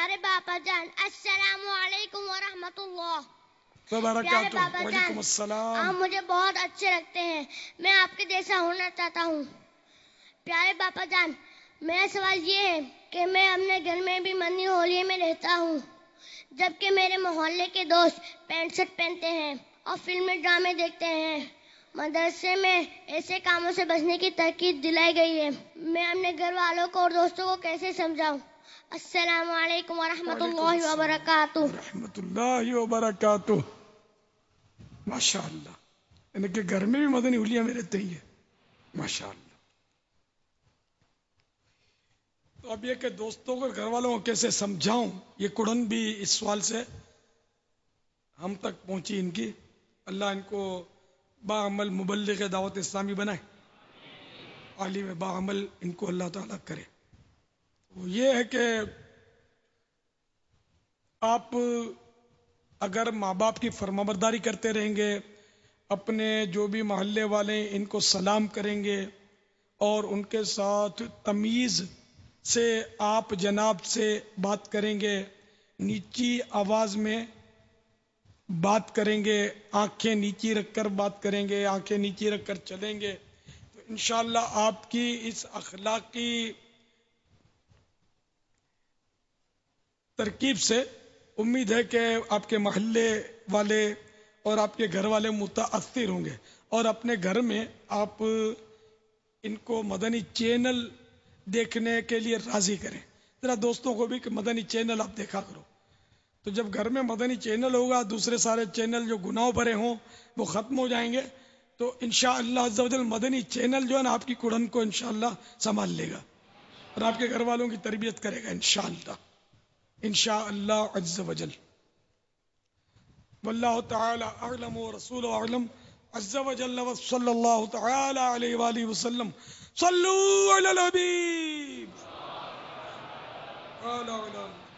پیارے باپا جان السلام علیکم ورحمۃ اللہ. پیارے وبرکاتہ. باپا وعلیکم جان السلام. آپ مجھے بہت اچھے لگتے ہیں. میں آپ کے جیسا ہونا چاہتا ہوں. پیارے باپا جان میرا سوال یہ ہے کہ میں اپنے گھر میں بھی منی ہولی میں رہتا ہوں، جبکہ میرے محلے کے دوست پینٹ شرٹ پہنتے ہیں اور فلمی ڈرامے دیکھتے ہیں. مدرسے میں ایسے کاموں سے بچنے کی تاکید دلائی گئی ہے. میں اپنے گھر والوں کو اور دوستوں کو کیسے سمجھاؤں؟ السلام علیکم ورحمۃ اللہ وبرکاتہ. ورحمۃ اللہ وبرکاتہ. ماشاء اللہ. یعنی کہ گھر میں بھی مدنی ہولیاں میں رہتے ہی ہیں. ماشاء اللہ. تو اب یہ کہ دوستوں کو گھر والوں کو کیسے سمجھاؤں، یہ کڑن بھی اس سوال سے ہم تک پہنچی ان کی. اللہ ان کو باعمل مبلغ دعوت اسلامی بنائے، عالم باعمل ان کو اللہ تعالیٰ کرے. وہ یہ ہے کہ آپ اگر ماں باپ کی فرمانبرداری کرتے رہیں گے، اپنے جو بھی محلے والے ان کو سلام کریں گے اور ان کے ساتھ تمیز سے آپ جناب سے بات کریں گے، نیچی آواز میں بات کریں گے، آنکھیں نیچی رکھ کر بات کریں گے، آنکھیں نیچی رکھ کر چلیں گے، تو انشاءاللہ آپ کی اس اخلاقی ترکیب سے امید ہے کہ آپ کے محلے والے اور آپ کے گھر والے متاثر ہوں گے. اور اپنے گھر میں آپ ان کو مدنی چینل دیکھنے کے لیے راضی کریں. ذرا دوستوں کو بھی کہ مدنی چینل آپ دیکھا کرو. تو جب گھر میں مدنی چینل ہوگا، دوسرے سارے چینل جو گناہوں بھرے ہوں وہ ختم ہو جائیں گے. تو انشاءاللہ عز و جل مدنی چینل جو ہے نا آپ کی کڑن کو انشاءاللہ سنبھال لے گا اور آپ کے گھر والوں کی تربیت کرے گا انشاءاللہ. انشاءاللہ عز و جل. واللہ تعالی اعلم ورسولہ اعلم عز و جل وصلی اللہ تعالی علیہ وآلہ وسلم. صلو علی الحبیب.